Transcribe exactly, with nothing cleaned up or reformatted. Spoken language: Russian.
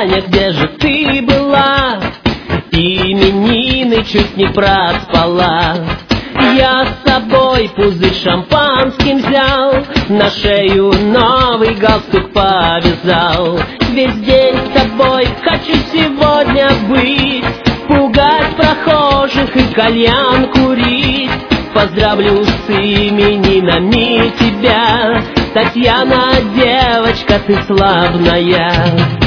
Таня, где же ты была? Именины чуть не проспала. Я с собой пузырь шампанским взял, на шею новый галстук повязал. Весь день с тобой хочу сегодня быть, пугать прохожих и кальян курить. Поздравлю с именинами тебя, Татьяна, девочка, ты славная.